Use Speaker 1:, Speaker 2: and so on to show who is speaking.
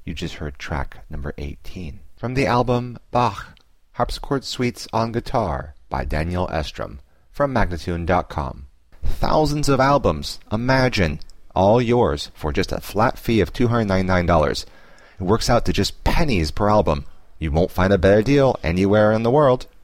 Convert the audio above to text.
Speaker 1: You just heard track number 18. From the album Bach, Harpsichord Suites on Guitar by Daniel Estrom, from Magnatune.com. Thousands of albums, imagine, all yours for just a flat fee of $299. It works out to just pennies per album. You won't find a better deal anywhere in the world.